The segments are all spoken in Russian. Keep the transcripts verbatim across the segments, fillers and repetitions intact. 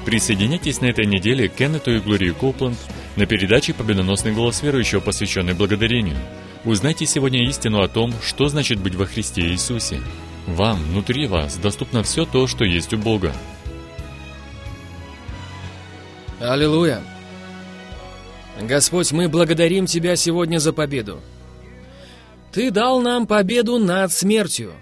Присоединяйтесь на этой неделе к Кеннету и Глории Копланд на передаче «Победоносный голос верующего», посвященной благодарению. Узнайте сегодня истину о том, что значит быть во Христе Иисусе. Вам, внутри вас, доступно все то, что есть у Бога. Аллилуйя! Господь, мы благодарим Тебя сегодня за победу. Ты дал нам победу над смертью.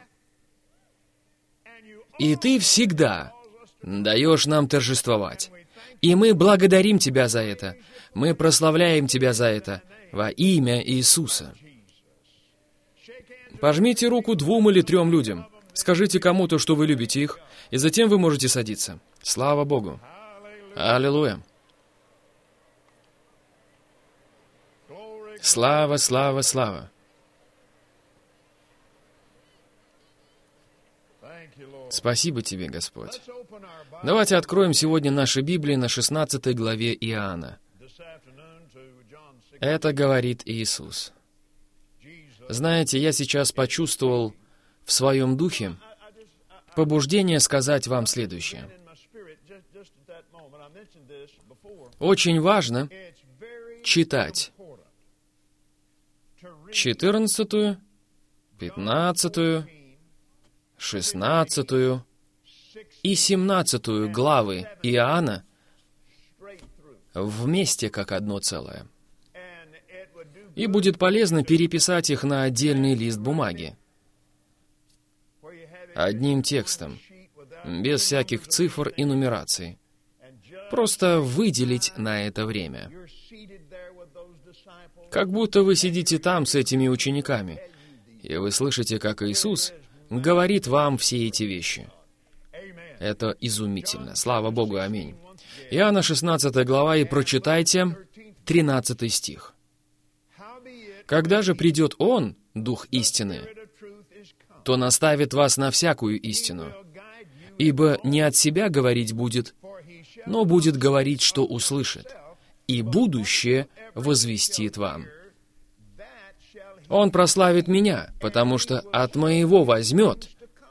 И Ты всегда даешь нам торжествовать. И мы благодарим Тебя за это. Мы прославляем Тебя за это во имя Иисуса. Пожмите руку двум или трем людям. Скажите кому-то, что вы любите их, и затем вы можете садиться. Слава Богу! Аллилуйя! Слава, слава, слава! Спасибо Тебе, Господь. Давайте откроем сегодня наши Библии на шестнадцатой главе Иоанна. Это говорит Иисус. Знаете, я сейчас почувствовал в своем духе побуждение сказать вам следующее. Очень важно читать четырнадцатую, пятнадцатую, шестнадцатую и семнадцатую главы Иоанна вместе как одно целое. И будет полезно переписать их на отдельный лист бумаги. Одним текстом, без всяких цифр и нумераций. Просто выделить на это время. Как будто вы сидите там с этими учениками, и вы слышите, как Иисус говорит вам все эти вещи. Это изумительно. Слава Богу, аминь. Иоанна шестнадцатая глава, и прочитайте тринадцатый стих. «Когда же придет Он, Дух истины, то наставит вас на всякую истину, ибо не от себя говорить будет, но будет говорить, что услышит, и будущее возвестит вам. Он прославит Меня, потому что от Моего возьмет.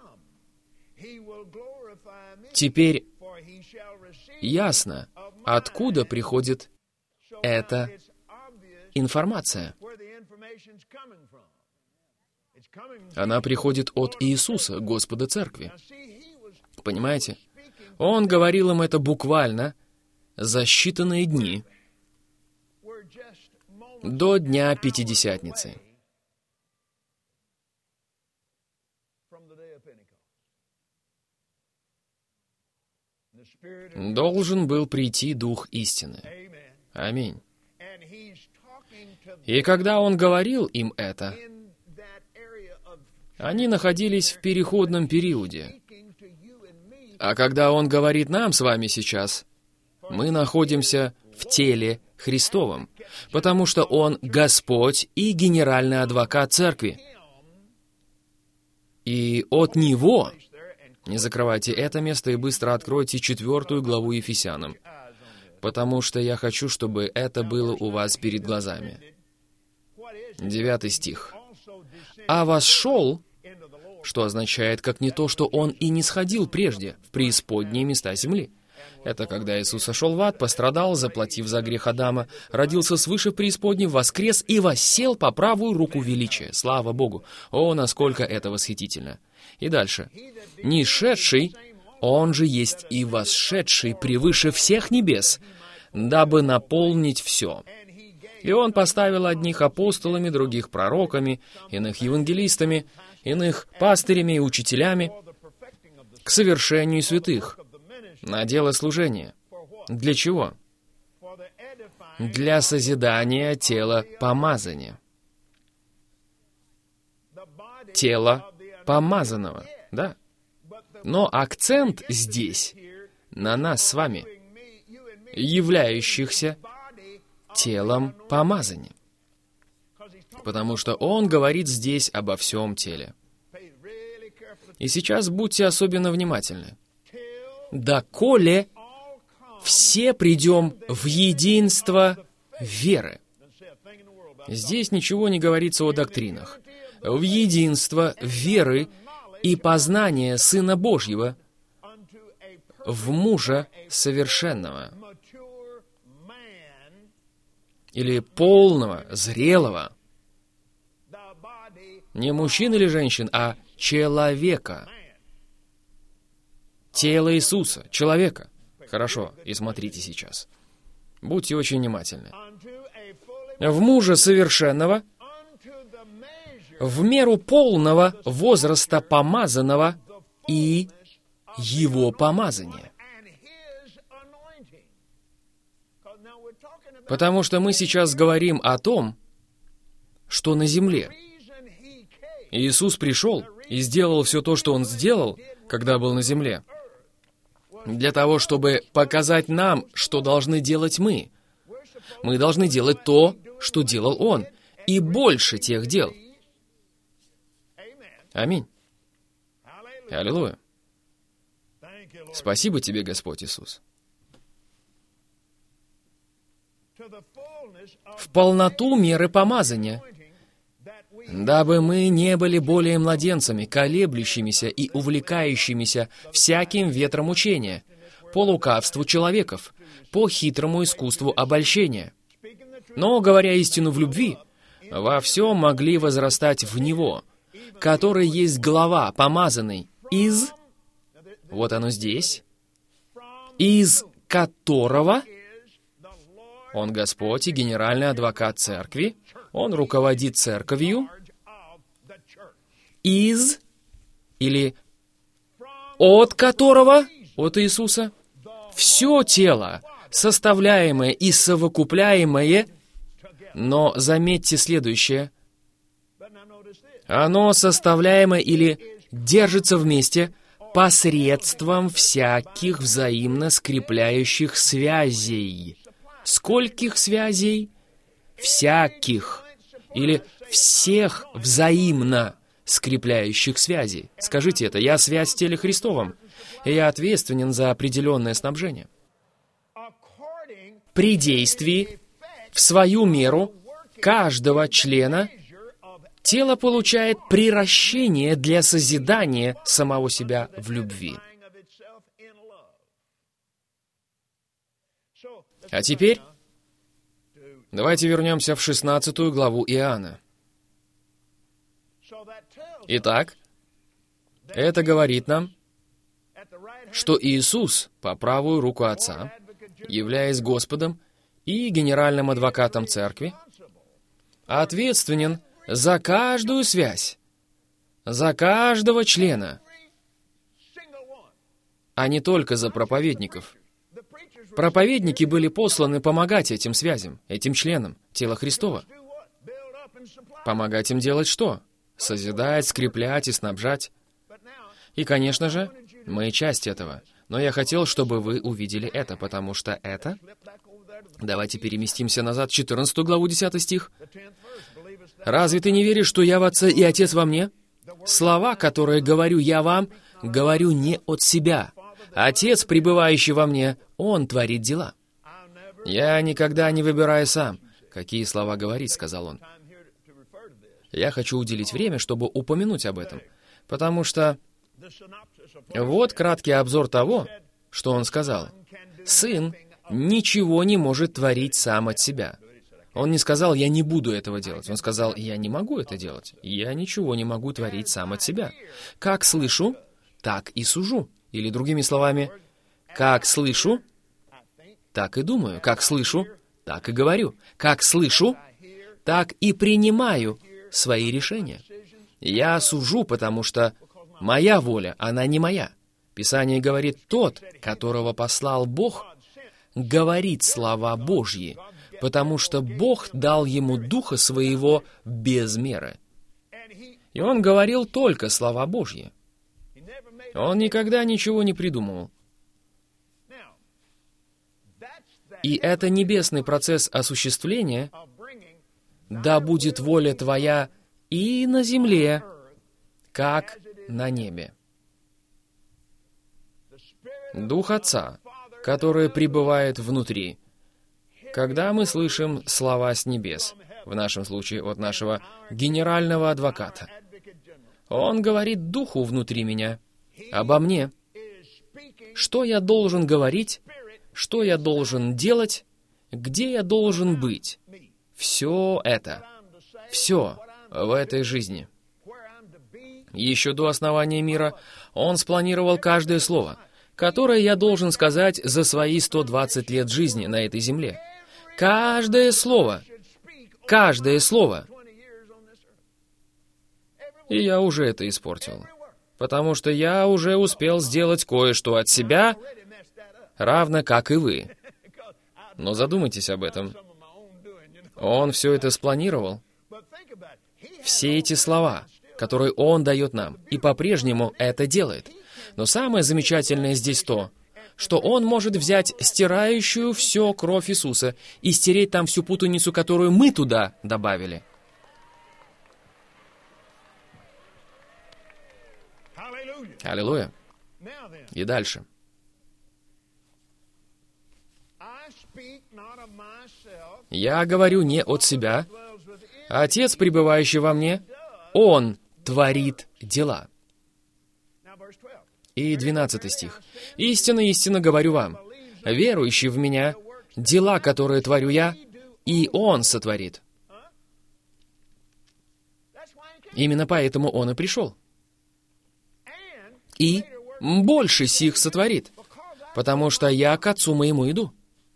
Теперь ясно, откуда приходит эта информация. Она приходит от Иисуса, Господа Церкви. Понимаете? Он говорил им это буквально за считанные дни до Дня Пятидесятницы. Должен был прийти Дух истины. Аминь. И когда Он говорил им это, они находились в переходном периоде. А когда Он говорит нам с вами сейчас, мы находимся в теле Христовом, потому что Он Господь и генеральный адвокат Церкви. И от Него, не закрывайте это место и быстро откройте четвертую главу Ефесянам, потому что я хочу, чтобы это было у вас перед глазами. Девятый стих. «А восшел», что означает, как не то, что Он и не сходил прежде в преисподние места земли. Это когда Иисус сошел в ад, пострадал, заплатив за грех Адама, родился свыше в преисподней, воскрес и воссел по правую руку величия. Слава Богу! О, насколько это восхитительно! И дальше. «Не шедший, Он же есть и восшедший превыше всех небес, дабы наполнить все. И Он поставил одних апостолами, других пророками, иных евангелистами, иных пастырями и учителями к совершению святых, на дело служения». Для чего? Для созидания тела помазания. Тело помазанного, да. Но акцент здесь на нас с вами, являющихся телом помазания. Потому что Он говорит здесь обо всем теле. И сейчас будьте особенно внимательны. «Доколе все придем в единство веры». Здесь ничего не говорится о доктринах. В единство веры и познания Сына Божьего в мужа совершенного, или полного, зрелого, не мужчин или женщин, а человека, тело Иисуса, человека. Хорошо, и смотрите сейчас. Будьте очень внимательны. В мужа совершенного, в меру полного возраста помазанного и его помазания. Потому что мы сейчас говорим о том, что на земле Иисус пришел и сделал все то, что Он сделал, когда был на земле, для того, чтобы показать нам, что должны делать мы. Мы должны делать то, что делал Он, и больше тех дел. Аминь. Аллилуйя. Спасибо Тебе, Господь Иисус. В полноту меры помазания, дабы мы не были более младенцами, колеблющимися и увлекающимися всяким ветром учения, по лукавству человеков, по хитрому искусству обольщения. Но, говоря истину в любви, во всем могли возрастать в Него, который есть глава, помазанный, из, вот оно здесь, из которого Он Господь и генеральный адвокат церкви, Он руководит церковью, из, или от которого, от Иисуса, все тело, составляемое и совокупляемое, но заметьте следующее, оно составляемое или держится вместе посредством всяких взаимно скрепляющих связей. Скольких связей? Всяких. Или всех взаимно скрепляющих связей. Скажите это, я связь в теле Христовом, и я ответственен за определенное снабжение. При действии, в свою меру, каждого члена тело получает приращение для созидания самого себя в любви. А теперь давайте вернемся в шестнадцатую главу Иоанна. Итак, это говорит нам, что Иисус по правую руку Отца, являясь Господом и генеральным адвокатом Церкви, ответственен за каждую связь, за каждого члена, а не только за проповедников. Проповедники были посланы помогать этим связям, этим членам тела Христова. Помогать им делать что? Созидать, скреплять и снабжать. И, конечно же, мы часть этого. Но я хотел, чтобы вы увидели это, потому что это... Давайте переместимся назад в четырнадцатую главу, десятый стих. «Разве ты не веришь, что я в Отце и Отец во мне? Слова, которые говорю я вам, говорю не от себя. Отец, пребывающий во мне, Он творит дела. Я никогда не выбираю сам, какие слова говорить», — сказал Он. Я хочу уделить время, чтобы упомянуть об этом, потому что вот краткий обзор того, что Он сказал. Сын ничего не может творить сам от себя. Он не сказал, я не буду этого делать. Он сказал, я не могу это делать. Я ничего не могу творить сам от себя. Как слышу, так и сужу. Или другими словами, как слышу, так и думаю. Как слышу, так и говорю. Как слышу, так и принимаю свои решения. Я сужу, потому что моя воля, она не моя. Писание говорит, тот, которого послал Бог, говорит слова Божьи, потому что Бог дал ему Духа Своего без меры. И он говорил только слова Божьи. Он никогда ничего не придумывал. И это небесный процесс осуществления, да будет воля Твоя и на земле, как на небе. Дух Отца, который пребывает внутри, когда мы слышим слова с небес, в нашем случае от нашего генерального адвоката. Он говорит Духу внутри меня, обо мне. что я должен говорить, что я должен делать, где я должен быть. Все это, все в этой жизни. Еще до основания мира Он спланировал каждое слово, которое я должен сказать за свои сто двадцать лет жизни на этой земле. Каждое слово. Каждое слово. И я уже это испортил. Потому что я уже успел сделать кое-что от себя, равно как и вы. Но задумайтесь об этом. Он все это спланировал. Все эти слова, которые Он дает нам, и по-прежнему это делает. Но самое замечательное здесь то, что Он может взять стирающую все кровь Иисуса и стереть там всю путаницу, которую мы туда добавили. Аллилуйя. И дальше. Я говорю не от себя. Отец, пребывающий во мне, Он творит дела. И двенадцатый стих. «Истинно, истинно говорю вам, верующий в Меня, дела, которые творю Я, и Он сотворит». Именно поэтому Он и пришел. И больше сих сотворит, потому что Я к Отцу Моему иду.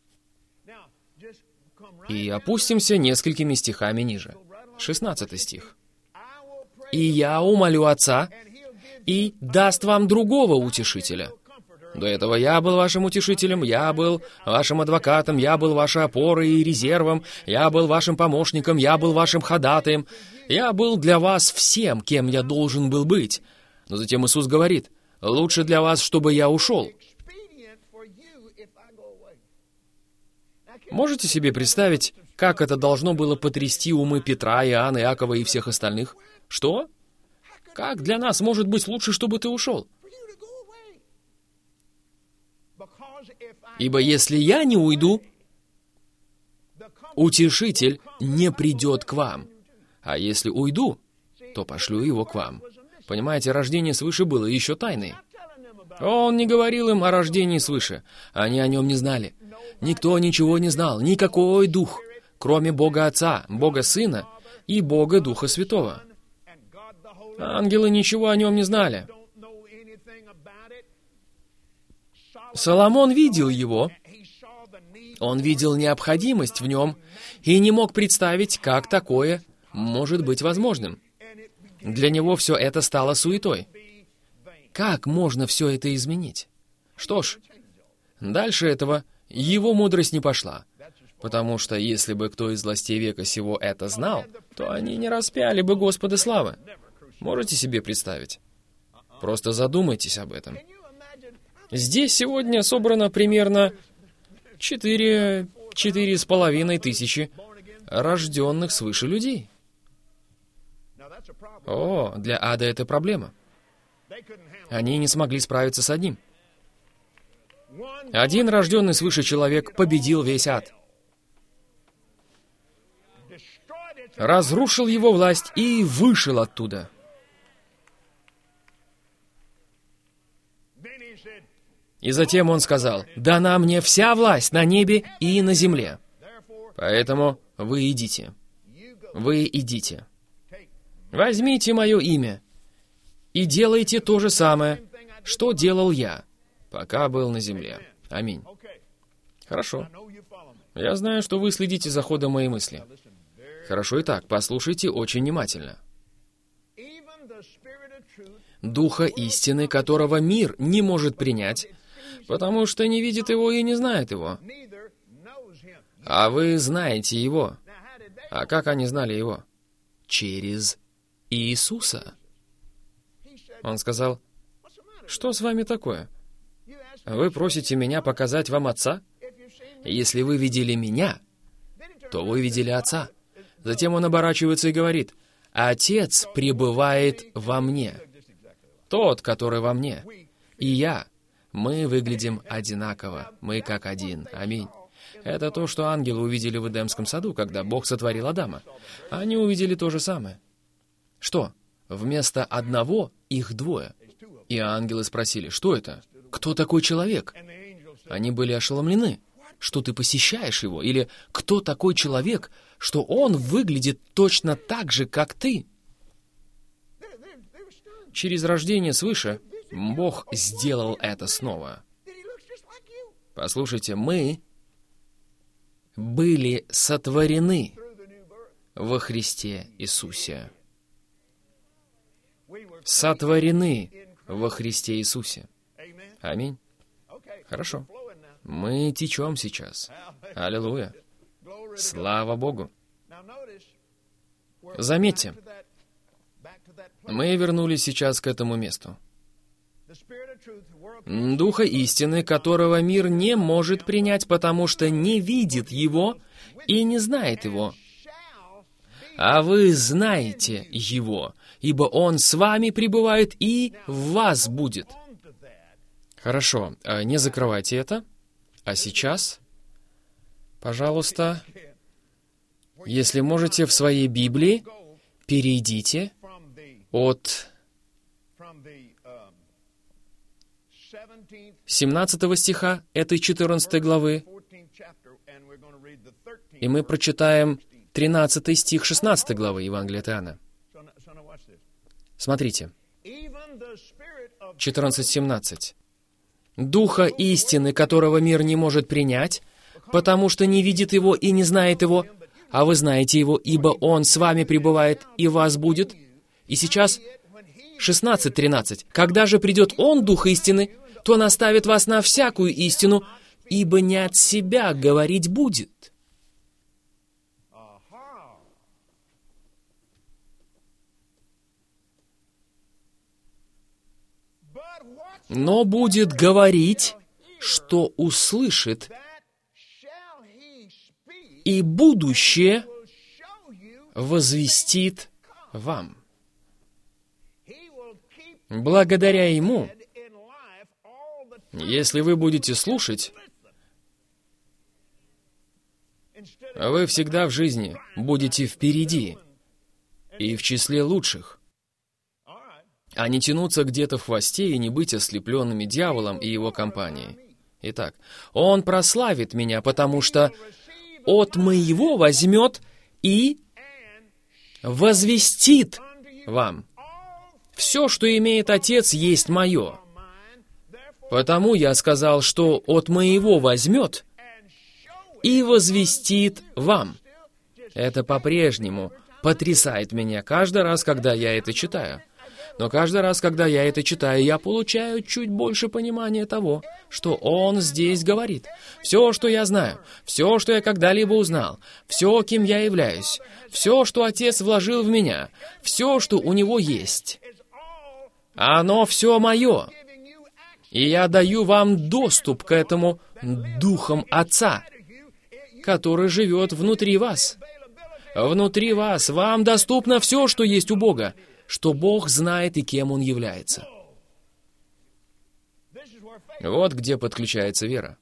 И опустимся несколькими стихами ниже. шестнадцатый стих. «И я умолю Отца, и даст вам другого утешителя». До этого я был вашим утешителем, я был вашим адвокатом, я был вашей опорой и резервом, я был вашим помощником, я был вашим ходатаем, я был для вас всем, кем я должен был быть. Но затем Иисус говорит: «Лучше для вас, чтобы я ушел». Можете себе представить, как это должно было потрясти умы Петра, Иоанна, Иакова и всех остальных? Что? Как для нас может быть лучше, чтобы ты ушел? Ибо если я не уйду, утешитель не придет к вам. А если уйду, то пошлю его к вам. Понимаете, рождение свыше было еще тайной. Он не говорил им о рождении свыше. Они о нем не знали. Никто ничего не знал, никакой дух, кроме Бога Отца, Бога Сына и Бога Духа Святого. Ангелы ничего о нем не знали. Соломон видел его, он видел необходимость в нем и не мог представить, как такое может быть возможным. Для него все это стало суетой. Как можно все это изменить? Что ж, дальше этого его мудрость не пошла, потому что если бы кто из властей века сего это знал, то они не распяли бы Господа славы. Можете себе представить? Просто задумайтесь об этом. Здесь сегодня собрано примерно четыре, четыре с половиной тысячи рожденных свыше людей. О, для ада это проблема. Они не смогли справиться с одним. Один рожденный свыше человек победил весь ад. Разрушил его власть и вышел оттуда. И затем он сказал: «Дана мне вся власть на небе и на земле. Поэтому вы идите. Вы идите. Возьмите мое имя и делайте то же самое, что делал я, пока был на земле». Аминь. Хорошо. Я знаю, что вы следите за ходом моей мысли. Хорошо, итак, послушайте очень внимательно. Духа истины, которого мир не может принять, потому что не видит его и не знает его. А вы знаете его. А как они знали его? Через Иисуса. Он сказал: «Что с вами такое? Вы просите меня показать вам Отца? Если вы видели меня, то вы видели Отца». Затем он оборачивается и говорит: «Отец пребывает во мне, тот, который во мне, и я, мы выглядим одинаково, мы как один». Аминь. Это то, что ангелы увидели в Эдемском саду, когда Бог сотворил Адама. Они увидели то же самое. Что? Вместо одного их двое. И ангелы спросили: «Что это?» кто такой человек? Они были ошеломлены, что ты посещаешь его, или кто такой человек, что он выглядит точно так же, как ты. Через рождение свыше Бог сделал это снова. Послушайте, мы были сотворены во Христе Иисусе. Сотворены во Христе Иисусе. Аминь. Хорошо. Мы течем сейчас. Аллилуйя. Слава Богу. Заметьте, мы вернулись сейчас к этому месту. Духа истины, которого мир не может принять, потому что не видит его и не знает его. А вы знаете его, ибо он с вами пребывает и в вас будет. Хорошо, не закрывайте это. А сейчас, пожалуйста, если можете, в своей Библии перейдите от семнадцатого стиха этой четырнадцатой главы, и мы прочитаем тринадцатый стих шестнадцатой главы Евангелия от Иоанна. Смотрите, четырнадцать семнадцать. «Духа истины, которого мир не может принять, потому что не видит его и не знает его, а вы знаете его, ибо он с вами пребывает и вас будет». И сейчас шестнадцать тринадцать. «Когда же придет он, Дух истины, то наставит вас на всякую истину, ибо не от себя говорить будет». Но будет говорить, что услышит, и будущее возвестит вам. Благодаря Ему, если вы будете слушать, вы всегда в жизни будете впереди и в числе лучших, а не тянуться где-то в хвосте и не быть ослепленными дьяволом и его компанией. Итак, Он прославит меня, потому что от моего возьмет и возвестит вам. Все, что имеет Отец, есть мое. Потому я сказал, что от моего возьмет и возвестит вам. Это по-прежнему потрясает меня каждый раз, когда я это читаю. Но каждый раз, когда я это читаю, я получаю чуть больше понимания того, что Он здесь говорит. Все, что я знаю, все, что я когда-либо узнал, все, кем я являюсь, все, что Отец вложил в меня, все, что у Него есть, оно все мое. И я даю вам доступ к этому Духом Отца, который живет внутри вас. Внутри вас вам доступно все, что есть у Бога, что Бог знает и кем Он является. Вот где подключается вера.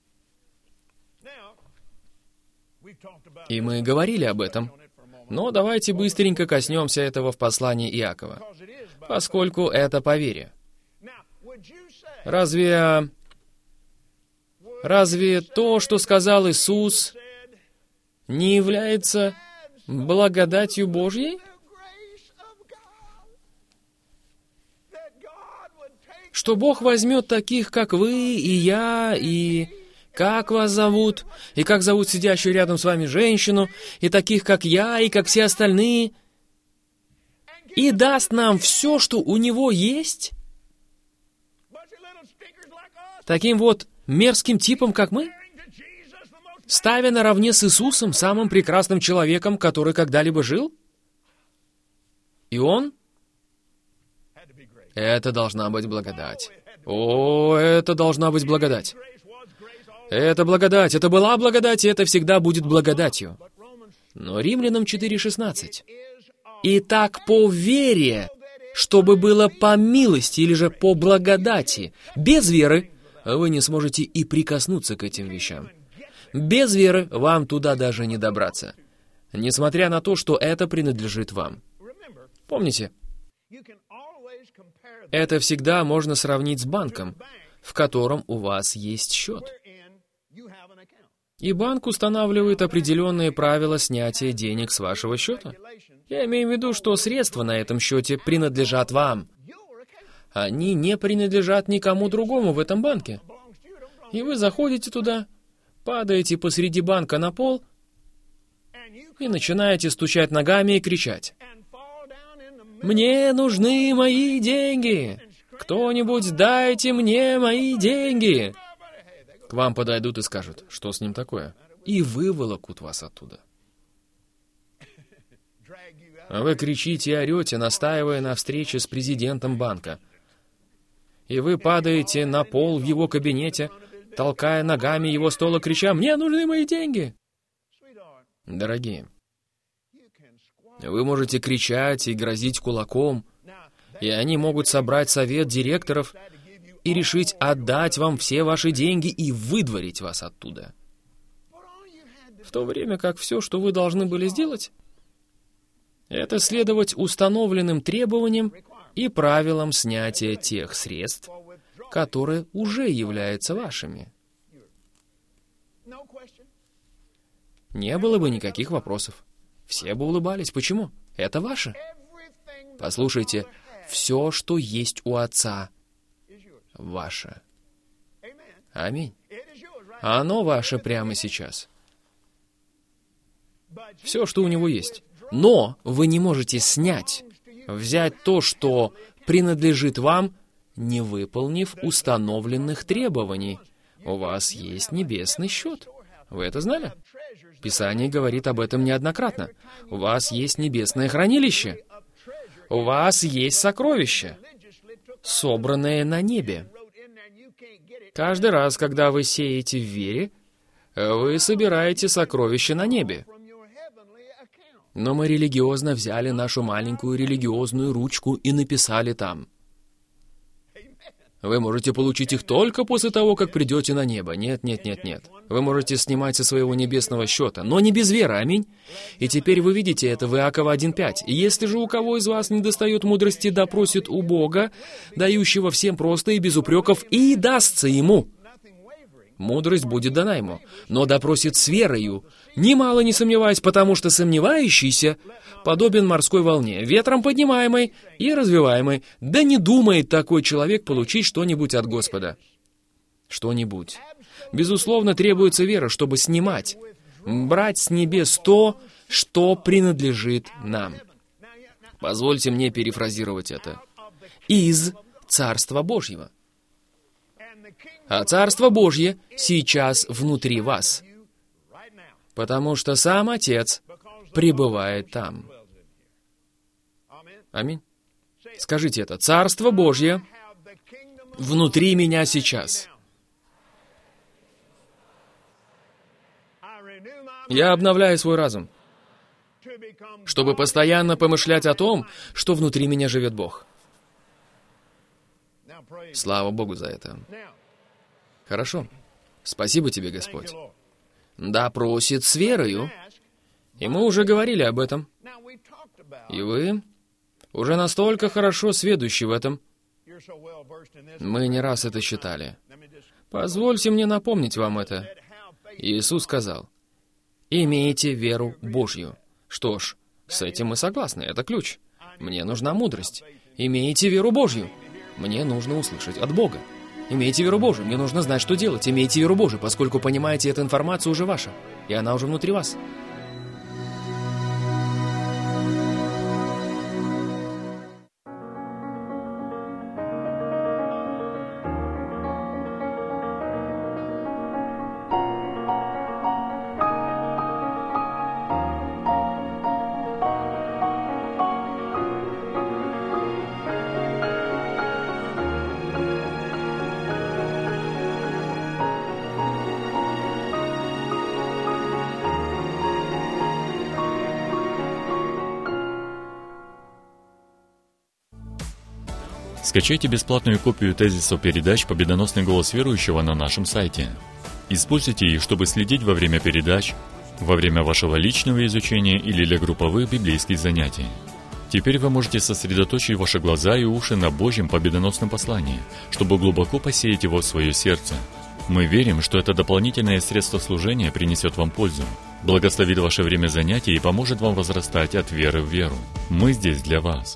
И мы говорили об этом, но давайте быстренько коснемся этого в послании Иакова, поскольку это по вере. Разве... Разве то, что сказал Иисус, не является благодатью Божьей? Что Бог возьмет таких, как вы, и я, и как вас зовут, и как зовут сидящую рядом с вами женщину, и таких, как я, и как все остальные, и даст нам все, что у Него есть? Таким вот мерзким типом, как мы? Ставя наравне с Иисусом, самым прекрасным человеком, который когда-либо жил? И Он... Это должна быть благодать. О, это должна быть благодать. Это благодать, это была благодать, и это всегда будет благодатью. Но Римлянам четыре шестнадцать. «Итак, по вере, чтобы было по милости или же по благодати, без веры вы не сможете и прикоснуться к этим вещам. Без веры вам туда даже не добраться, несмотря на то, что это принадлежит вам». Помните, это всегда можно сравнить с банком. в котором у вас есть счет. И банк устанавливает определенные правила снятия денег с вашего счета. Я имею в виду, что средства на этом счете принадлежат вам. Они не принадлежат никому другому в этом банке. И вы заходите туда, падаете посреди банка на пол и начинаете стучать ногами и кричать: «Мне нужны мои деньги! Кто-нибудь дайте мне мои деньги!» К вам подойдут и скажут: «Что с ним такое?» И выволокут вас оттуда. А вы кричите и орете, настаивая на встрече с президентом банка. И вы падаете на пол в его кабинете, толкая ногами его стола, крича: «Мне нужны мои деньги!» Дорогие, вы можете кричать и грозить кулаком, и они могут собрать совет директоров и решить отдать вам все ваши деньги и выдворить вас оттуда. В то время как все, что вы должны были сделать, это следовать установленным требованиям и правилам снятия тех средств, которые уже являются вашими. Не было бы никаких вопросов. Все бы улыбались. Почему? Это ваше. Послушайте, все, что есть у Отца, ваше. Аминь. Оно ваше прямо сейчас. Все, что у него есть. Но вы не можете снять, взять то, что принадлежит вам, не выполнив установленных требований. У вас есть небесный счет. Вы это знали? Писание говорит об этом неоднократно. У вас есть небесное хранилище. У вас есть сокровища, собранные на небе. Каждый раз, когда вы сеете в вере, вы собираете сокровища на небе. Но мы религиозно взяли нашу маленькую религиозную ручку и написали там: вы можете получить их только после того, как придете на небо. Нет, нет, нет, нет. Вы можете снимать со своего небесного счета, но не без веры, аминь. И теперь вы видите это в Иакова один пять. «Если же у кого из вас недостает мудрости, да просит у Бога, дающего всем просто и без упреков, и дастся ему». Мудрость будет дана ему, но допросит с верою, немало не сомневаясь, потому что сомневающийся подобен морской волне, ветром поднимаемой и развиваемой. Да не думает такой человек получить что-нибудь от Господа. Что-нибудь. Безусловно, требуется вера, чтобы снимать, брать с небес то, что принадлежит нам. Позвольте мне перефразировать это. Из Царства Божьего. А Царство Божье сейчас внутри вас, потому что сам Отец пребывает там. Аминь. Скажите это. Царство Божье внутри меня сейчас. Я обновляю свой разум, чтобы постоянно помышлять о том, что внутри меня живет Бог. Слава Богу за это. Хорошо. Спасибо тебе, Господь. Да просит с верою. И мы уже говорили об этом. И вы уже настолько хорошо сведущи в этом. Мы не раз это считали. Позвольте мне напомнить вам это. Иисус сказал: «Имейте веру Божью». Что ж, с этим мы согласны, это ключ. Мне нужна мудрость. Имейте веру Божью. Мне нужно услышать от Бога. Имейте веру Божию, мне нужно знать, что делать. Имейте веру Божию, поскольку понимаете, эта информация уже ваша, и она уже внутри вас. Скачайте бесплатную копию тезисов передач «Победоносный голос верующего» на нашем сайте. Используйте их, чтобы следить во время передач, во время вашего личного изучения или для групповых библейских занятий. Теперь вы можете сосредоточить ваши глаза и уши на Божьем победоносном послании, чтобы глубоко посеять его в свое сердце. Мы верим, что это дополнительное средство служения принесет вам пользу, благословит ваше время занятий и поможет вам возрастать от веры в веру. Мы здесь для вас.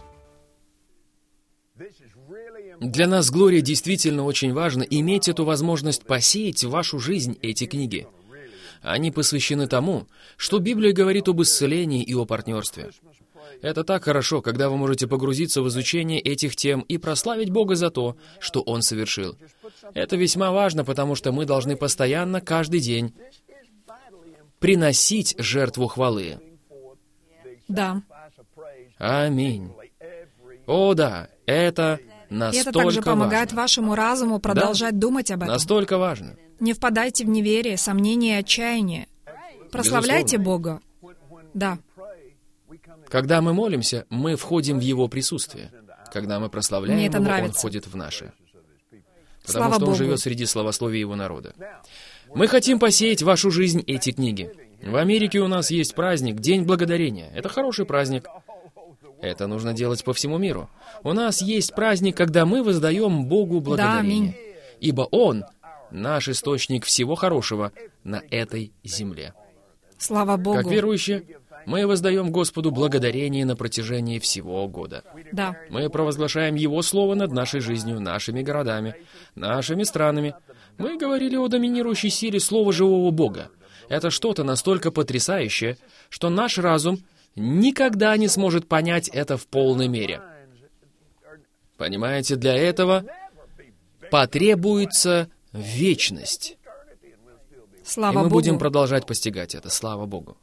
Для нас, Глория, действительно очень важно иметь эту возможность посеять в вашу жизнь эти книги. Они посвящены тому, что Библия говорит об исцелении и о партнерстве. Это так хорошо, когда вы можете погрузиться в изучение этих тем и прославить Бога за то, что Он совершил. Это весьма важно, потому что мы должны постоянно, каждый день, приносить жертву хвалы. Да. Аминь. О, да, это настолько И это также помогает важно. вашему разуму продолжать Да, думать об этом. Настолько важно. Не впадайте в неверие, сомнение и отчаяние. Прославляйте Бога. Да. Когда мы молимся, мы входим в Его присутствие. Когда мы прославляем Мне это Его, нравится. Он входит в наше. Потому Слава что Он Богу. живет среди славословия Его народа. Мы хотим посеять в вашу жизнь эти книги. В Америке у нас есть праздник День Благодарения. Это хороший праздник. Это нужно делать по всему миру. У нас есть праздник, когда мы воздаем Богу благодарение. аминь. Ибо Он — наш источник всего хорошего на этой земле. Слава Богу. Как верующие, мы воздаем Господу благодарение на протяжении всего года. Да. Мы провозглашаем Его Слово над нашей жизнью, нашими городами, нашими странами. Мы говорили о доминирующей силе Слова живого Бога. Это что-то настолько потрясающее, что наш разум никогда не сможет понять это в полной мере. Понимаете, для этого потребуется вечность. Слава И мы Богу. будем продолжать постигать это, слава Богу.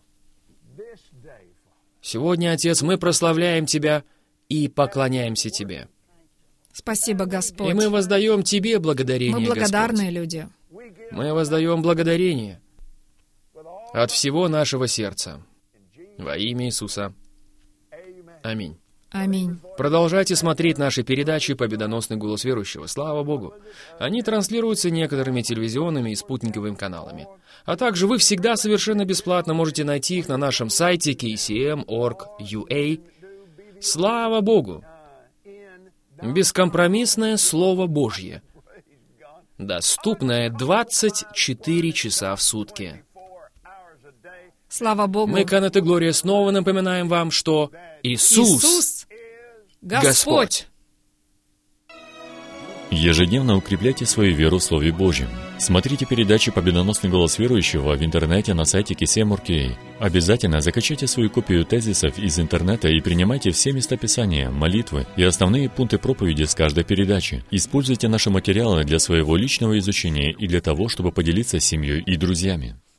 Сегодня, Отец, мы прославляем Тебя и поклоняемся Тебе. Спасибо, Господь. И мы воздаем Тебе благодарение, Мы благодарные Господь. люди. Мы воздаем благодарение от всего нашего сердца. Во имя Иисуса. Аминь. Аминь. Продолжайте смотреть наши передачи «Победоносный голос верующего». Слава Богу! Они транслируются некоторыми телевизионными и спутниковыми каналами. А также вы всегда совершенно бесплатно можете найти их на нашем сайте кей си эм точка орг точка ю а. Слава Богу! Бескомпромиссное Слово Божье, доступное двадцать четыре часа в сутки. Слава Богу. Мы, Кеннет и Глория, снова напоминаем вам, что Иисус, Иисус Господь. Господь. Ежедневно укрепляйте свою веру в Слове Божьем. Смотрите передачи «Победоносный голос верующего» в интернете на сайте кей си эм точка орг точка ю а. Обязательно закачайте свою копию тезисов из интернета и принимайте все местописания, молитвы и основные пункты проповеди с каждой передачи. Используйте наши материалы для своего личного изучения и для того, чтобы поделиться с семьей и друзьями.